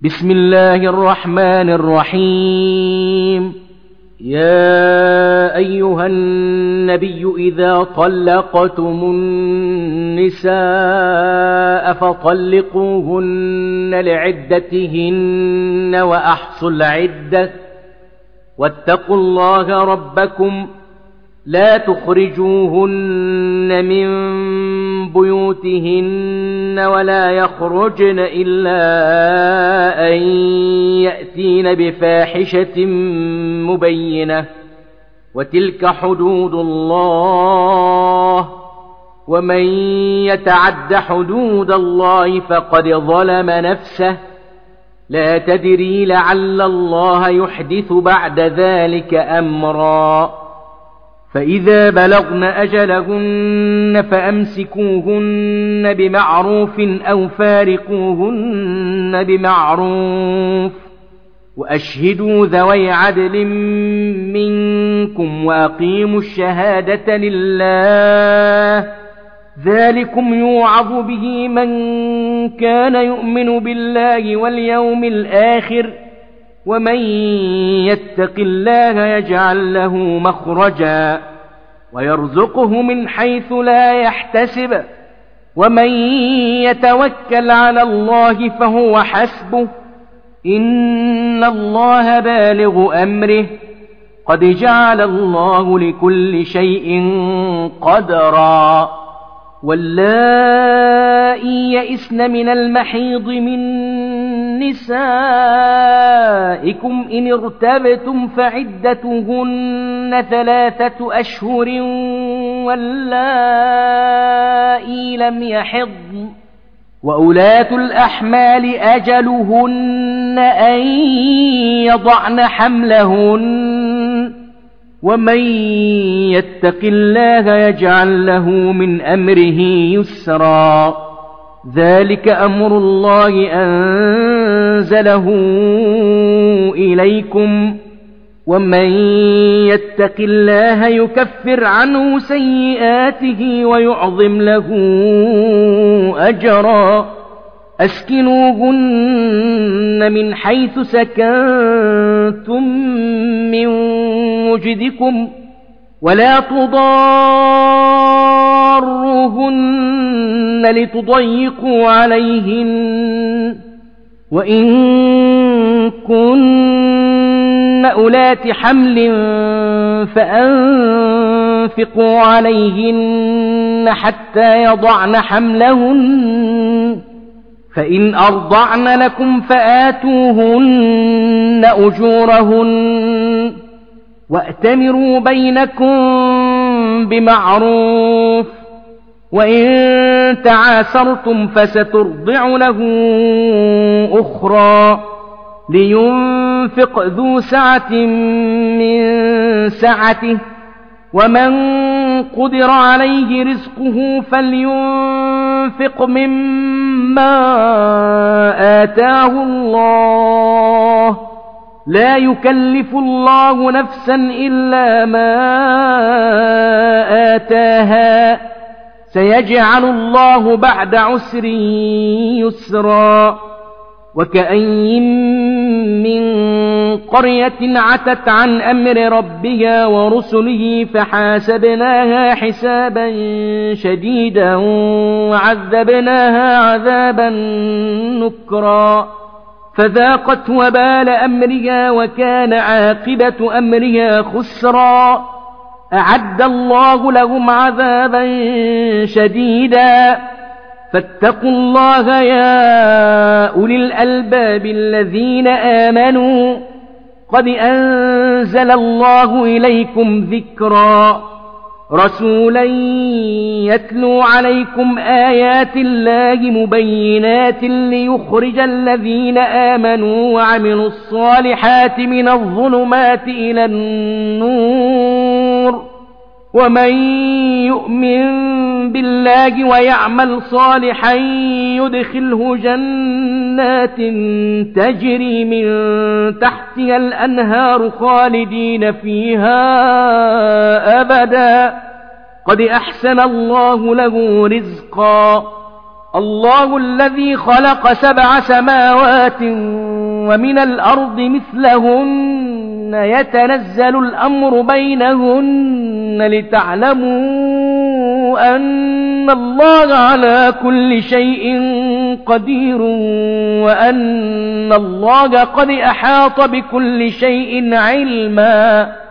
بسم الله الرحمن الرحيم. يا أيها النبي إذا طلقتم النساء فطلقوهن لعدتهن وأحصوا العدة واتقوا الله ربكم لا تخرجوهن من بيوتهن ولا يخرجن إلا أن يأتين بفاحشة مبينة وتلك حدود الله ومن يتعد حدود الله فقد ظلم نفسه لا تدري لعل الله يحدث بعد ذلك أمرا. فإذا بلغن أجلهن فأمسكوهن بمعروف أو فارقوهن بمعروف وأشهدوا ذوي عدل منكم وأقيموا الشهادة لله ذلكم يوعظ به من كان يؤمن بالله واليوم الآخر ومن يتق الله يجعل له مخرجا ويرزقه من حيث لا يحتسب ومن يتوكل على الله فهو حسبه إن الله بالغ أمره قد جعل الله لكل شيء قدرا. واللائي يئسن من المحيض من نسائكم إن ارتبتم فعدتهن 3 أشهر واللائي لم يحضن وأولاة الأحمال أجلهن أن يضعن حملهن ومن يتق الله يجعل له من أمره يسرا. ذلك أمر الله أنزله إليكم ومن يتق الله يكفر عنه سيئاته ويعظم له أجرا. أسكنوهن من حيث سكنتم من وجدكم ولا تضاروهن لتضيقوا عليهن وإن كن أولات حمل فأنفقوا عليهن حتى يضعن حملهن فإن أرضعن لكم فآتوهن أجورهن وأتمروا بينكم بمعروف وإن تعاسرتم فسترضع له أخرى لينفق ذو سعة من سعته ومن قدر عليه رزقه فلينفق مما آتاه الله لا يكلف الله نفسا إلا ما آتاها سيجعل الله بعد عسر يسرا. وكأين من قرية عتت عن أمر ربها ورسله فحاسبناها حسابا شديدا وعذبناها عذابا نكرا فذاقت وبال أمرها وكان عاقبة أمرها خسرا. أعد الله لهم عذابا شديدا فاتقوا الله يا أولي الألباب الذين آمنوا قد أنزل الله إليكم ذكرا رسولا يتلو عليكم آيات الله مبينات ليخرج الذين آمنوا وعملوا الصالحات من الظلمات إلى النور ومن يؤمن بالله ويعمل صالحا يدخله جنات تجري من تحتها الأنهار خالدين فيها أبدا قد أحسن الله له رزقا. الله الذي خلق 7 سماوات ومن الأرض مثلهن يتنزل الأمر بينهن لتعلموا أن الله على كل شيء قدير وأن الله قد أحاط بكل شيء علما